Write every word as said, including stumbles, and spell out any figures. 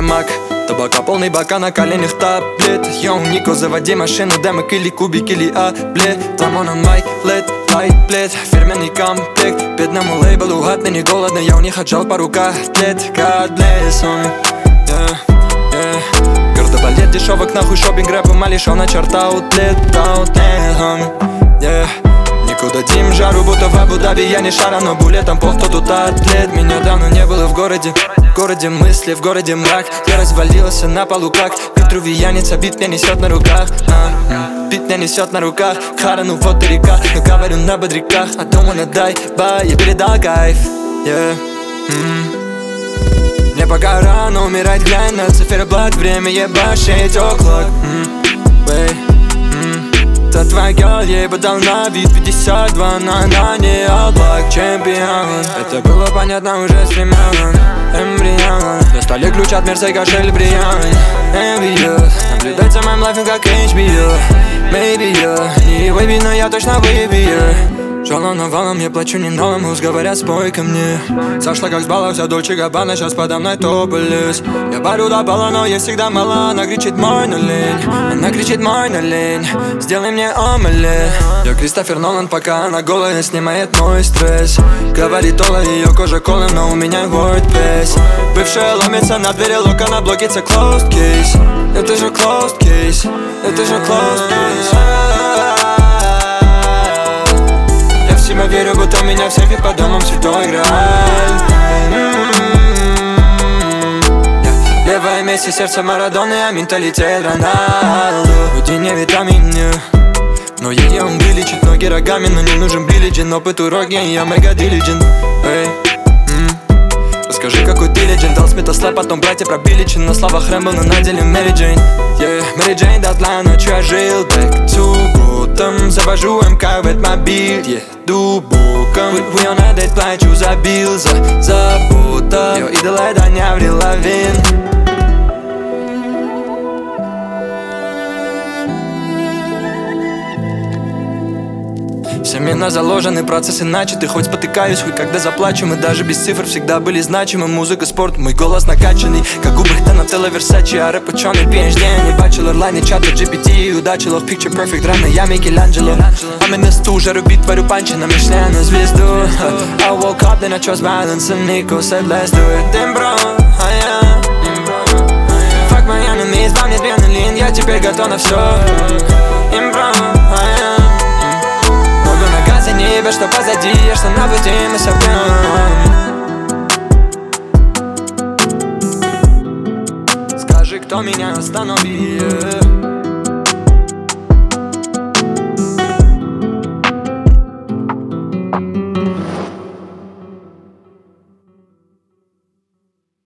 мак. Табака полный бака, на коленях таблет. Йоу, Нико, заводи машину, демок или кубик или аблет. Там он май, лет, лайт, плед, фирменный комплект. Бедному лейблу гадно, не голодно, я у них отжал пару котлет. God bless, homie, yeah, yeah. Кардебалет, дешевок, нахуй шопинг, рэпом, а лишь он на черт аутлет, аутлет, homie, yeah. Никуда дим жару, будто в Абу-Даби, я не шара, но булетом пох, кто тут атлет. Меня давно не было в городе, в городе мысли, в городе мрак. Я развалился на полу как петрувиянец, бит меня несет на руках, а, бит меня несет на руках. Хара, ну вот и река, но говорю на бодряках. I don't wanna die, bye, я передал кайф, yeah. mm. Мне пока рано умирать, глянь на циферблат. Время ебашить о'clock, mm. Это твоя girl, ей бы дал на вид пятьдесят два, но она не облак, чемпион. Это было понятно уже с времен эмбриона. На столе ключ от мерса и кошель бриллиант. Envious, наблюдать за моим лайфом как эйч би о. Maybe я не выбей, но я точно выбью. Жалом навалом, я плачу не новым, уз говорят, спой ко мне. Сошла как с балла, вся Дольче Габбана, сейчас подо мной топлес. Я барю до балла, но ей всегда мало. Она кричит мой, но лень, она кричит мой, но лень. Сделай мне омелет. Я Кристофер Нолан, пока она голая, снимает мой стресс. Говорит Ола, ее кожа колом, но у меня WordPress. Бывшая ломится на двери, лука на блоке, это closed case. Это же closed case, это же closed case. Я верю, будто у меня в сейфе по домам святой грааль. Левое Месси, сердце Марадоны, а менталитет Роналду. Уди не витамин, но ее он вылечит. Ноги рогами, но не нужен билиджин. Опыт уроки, я мега дилиджент. Расскажи, какой ты легенд. Дал Смита слайд, потом братья про Биличин. На словах Рэмбо, но на деле Мэри Джейн. Yeah, Мэри Джейн дотла, ночью я жил back to Gotham. Завожу МК в мобиль, еду боком. We on a date, плачу за билл, за забота. Йо, идола, это не Аврил Лавин. Семена заложены, процессы начаты. Хоть спотыкаюсь, хоть когда заплачу. Мы даже без цифр всегда были значимы. Музыка, спорт, мой голос накачанный. Как губы Донателло, Версачи, а рэп ученый пи эйч ди. Не бачелор, лайни, чата, джи пи ти. Удачи, лох, picture perfect, рано я Микеланджело. А меня стужа, рубит, варю панчи на Мишлен, на звезду. I woke up, then I chose violence, and Nico said let's do it. Damn bro, а я fuck my enemies, во мне адреналин. Я теперь готов на все. Damn bro, а я не ебешь, что позади, я что на пути мы собьем. Скажи, кто меня остановил.